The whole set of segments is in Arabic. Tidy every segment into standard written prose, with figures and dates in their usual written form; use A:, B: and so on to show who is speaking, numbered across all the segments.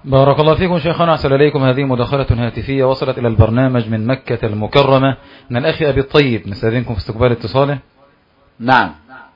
A: بارك الله فيكم شيخنا، أحسن إليكم. هذه مداخلة هاتفية وصلت إلى البرنامج من مكة المكرمة من الأخ أبي الطيب، نستأذنكم في استقبال اتصاله.
B: نعم.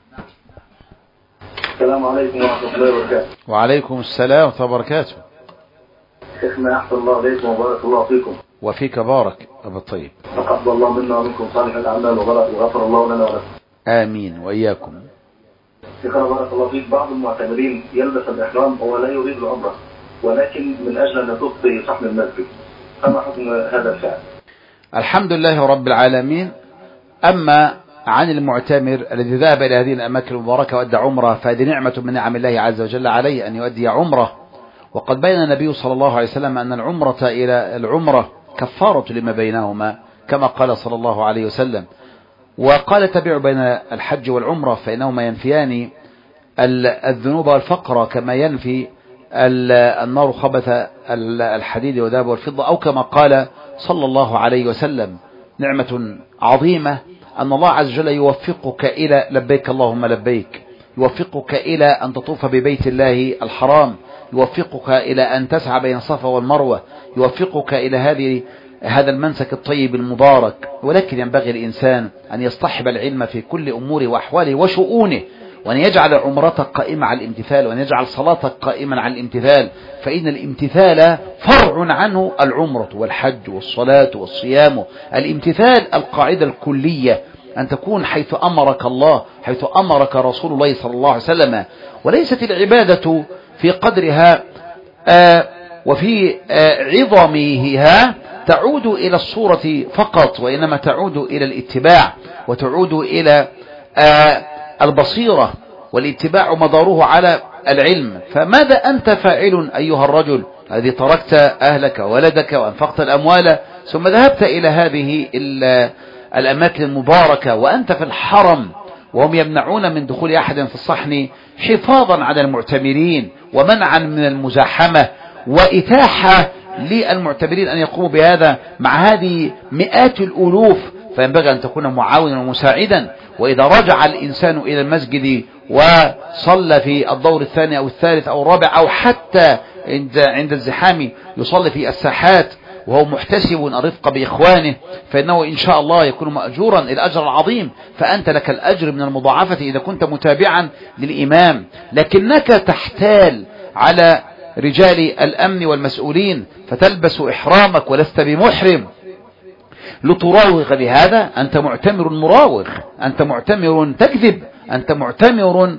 C: السلام عليكم ورحمة الله وبركاته.
B: وعليكم السلام ورحمة الله وبركاته.
C: شيخنا أحسن الله عليكم وبارك الله فيكم.
B: وفيك بارك أبي الطيب.
C: تقبل الله منا ومنكم صالح الأعمال وغفر الله لنا ولكم.
B: آمين وإياكم.
C: شيخنا بارك الله فيك، بعض المعتمرين يلبس الإحرام وهو لا يريد العمرة ولكن من أجل أن يطوف في صحن المسجد، فما حكم هذا الفعل؟
B: الحمد لله رب العالمين. أما عن المعتمر الذي ذهب إلى هذه الأماكن المباركة وأدى عمره، فهذه نعمة من نعم الله عز وجل عليه أن يؤدي عمره. وقد بين النبي صلى الله عليه وسلم أن العمرة إلى العمرة كفارة لما بينهما، كما قال صلى الله عليه وسلم. وقال تبعوا بين الحج والعمرة فإنهما ينفيان الذنوب والفقر كما ينفي النار خبث الحديد وذهب والفضة، أو كما قال صلى الله عليه وسلم. نعمة عظيمة أن الله عز وجل يوفقك إلى لبيك اللهم لبيك، يوفقك إلى أن تطوف ببيت الله الحرام، يوفقك إلى أن تسعى بين الصفا والمروة، يوفقك إلى هذا المنسك الطيب المبارك. ولكن ينبغي الإنسان أن يصطحب العلم في كل أموره وأحواله وشؤونه، وأن يجعل عمرتك قائمة على الامتثال، وأن يجعل صلاتك قائما على الامتثال، فإن الامتثال فرع عنه العمرة والحج والصلاة والصيام. الامتثال القاعدة الكلية أن تكون حيث أمرك الله، حيث أمرك رسول الله صلى الله عليه وسلم. وليست العبادة في قدرها وفي عظمها تعود إلى الصورة فقط، وإنما تعود إلى الاتباع، وتعود إلى البصيرة، والاتباع مداره على العلم. فماذا أنت فاعل أيها الرجل الذي تركت أهلك وولدك وأنفقت الأموال ثم ذهبت إلى هذه الأماكن المباركة وأنت في الحرم، وهم يمنعون من دخول أحد في الصحن حفاظا على المعتمرين ومنعا من المزاحمة، وإتاحة للمعتمرين أن يقوموا بهذا مع هذه مئات الألوف. فينبغي أن تكون معاونا ومساعدا. وإذا رجع الإنسان إلى المسجد وصلى في الدور الثاني أو الثالث أو الرابع، أو حتى عند الزحام يصلي في الساحات وهو محتسب الرفق بإخوانه، فإنه إن شاء الله يكون مأجورا الأجر العظيم. فأنت لك الأجر من المضاعفة إذا كنت متابعا للإمام. لكنك تحتال على رجال الأمن والمسؤولين فتلبس إحرامك ولست بمحرم لتراوغ بهذا. أنت معتمر مراوغ، أنت معتمر تكذب، أنت معتمر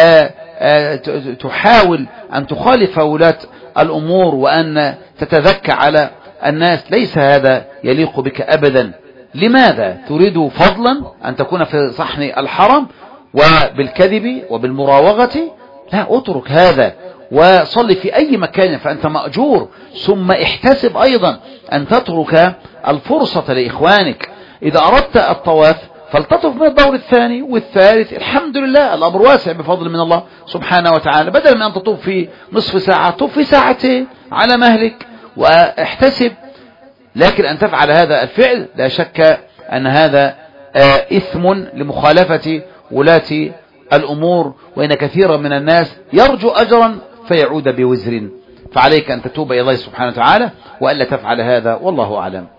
B: تحاول أن تخالف ولاة الأمور وأن تتذكى على الناس. ليس هذا يليق بك أبدا. لماذا تريد فضلا أن تكون في صحن الحرم وبالكذب وبالمراوغة؟ لا، اترك هذا وصلي في أي مكان فأنت مأجور. ثم احتسب أيضا أن تترك الفرصة لإخوانك. إذا أردت الطواف فلتطف من الدور الثاني والثالث، الحمد لله الأمر واسع بفضل من الله سبحانه وتعالى. بدل من أن تطوف في نصف ساعة طوف في ساعتين على مهلك واحتسب. لكن أن تفعل هذا الفعل لا شك أن هذا إثم لمخالفة ولاة الأمور، وإن كثيرا من الناس يرجو أجرا فيعود بوزر. فعليك أن تتوب إلى الله سبحانه وتعالى وألا تفعل هذا، والله أعلم.